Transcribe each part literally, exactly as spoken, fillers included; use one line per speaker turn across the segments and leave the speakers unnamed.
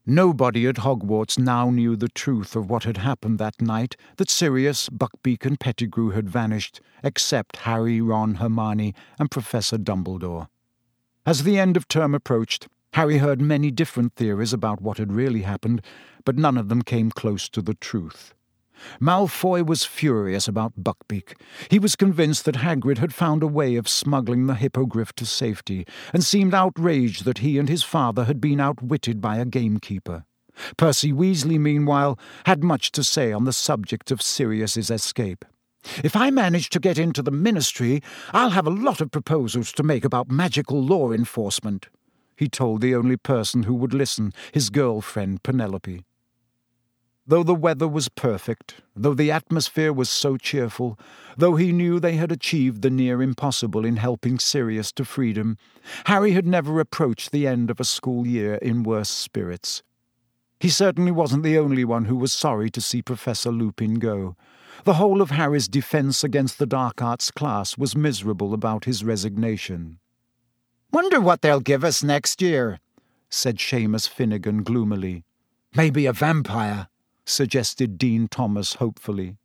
Nobody at Hogwarts now knew the truth of what had happened that night, that Sirius, Buckbeak and Pettigrew had vanished, except Harry, Ron, Hermione and Professor Dumbledore. As the end of term approached, Harry heard many different theories about what had really happened, but none of them came close to the truth. Malfoy was furious about Buckbeak. He was convinced that Hagrid had found a way of smuggling the hippogriff to safety, and seemed outraged that he and his father had been outwitted by a gamekeeper. Percy Weasley, meanwhile, had much to say on the subject of Sirius's escape. "If I manage to get into the Ministry, I'll have a lot of proposals to make about magical law enforcement," he told the only person who would listen, his girlfriend Penelope. Though the weather was perfect, though the atmosphere was so cheerful, though he knew they had achieved the near impossible in helping Sirius to freedom, Harry had never approached the end of a school year in worse spirits. He certainly wasn't the only one who was sorry to see Professor Lupin go. The whole of Harry's defence against the Dark Arts class was miserable about his resignation. "Wonder what they'll give us next year," said Seamus Finnegan gloomily. "Maybe a vampire," suggested Dean Thomas hopefully.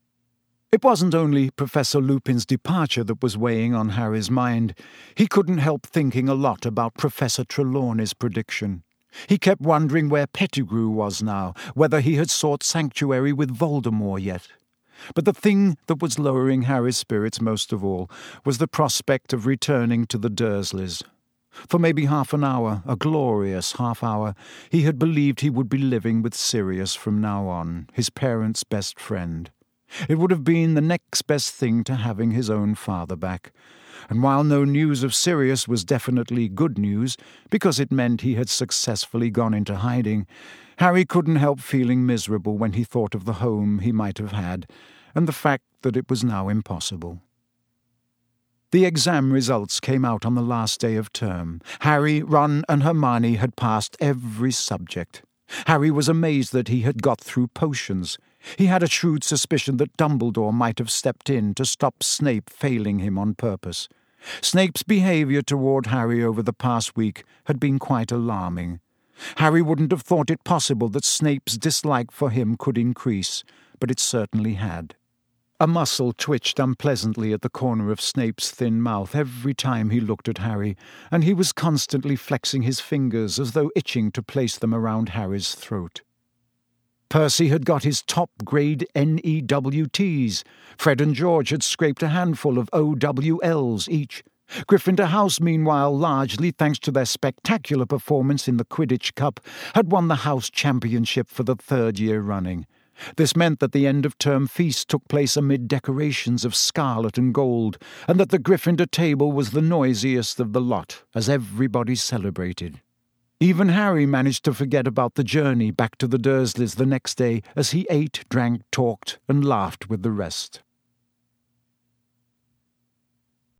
It wasn't only Professor Lupin's departure that was weighing on Harry's mind. He couldn't help thinking a lot about Professor Trelawney's prediction. He kept wondering where Pettigrew was now, whether he had sought sanctuary with Voldemort yet. But the thing that was lowering Harry's spirits most of all was the prospect of returning to the Dursleys. For maybe half an hour, a glorious half hour, he had believed he would be living with Sirius from now on, his parents' best friend. It would have been the next best thing to having his own father back. And while no news of Sirius was definitely good news, because it meant he had successfully gone into hiding, Harry couldn't help feeling miserable when he thought of the home he might have had, and the fact that it was now impossible. The exam results came out on the last day of term. Harry, Ron and Hermione had passed every subject. Harry was amazed that he had got through potions. He had a shrewd suspicion that Dumbledore might have stepped in to stop Snape failing him on purpose. Snape's behaviour toward Harry over the past week had been quite alarming. Harry wouldn't have thought it possible that Snape's dislike for him could increase, but it certainly had. A muscle twitched unpleasantly at the corner of Snape's thin mouth every time he looked at Harry, and he was constantly flexing his fingers as though itching to place them around Harry's throat. Percy had got his top-grade N E W Ts. Fred and George had scraped a handful of O W Ls each. Gryffindor House, meanwhile, largely thanks to their spectacular performance in the Quidditch Cup, had won the House Championship for the third year running. This meant that the end-of-term feast took place amid decorations of scarlet and gold, and that the Gryffindor table was the noisiest of the lot, as everybody celebrated. Even Harry managed to forget about the journey back to the Dursleys the next day as he ate, drank, talked, and laughed with the rest.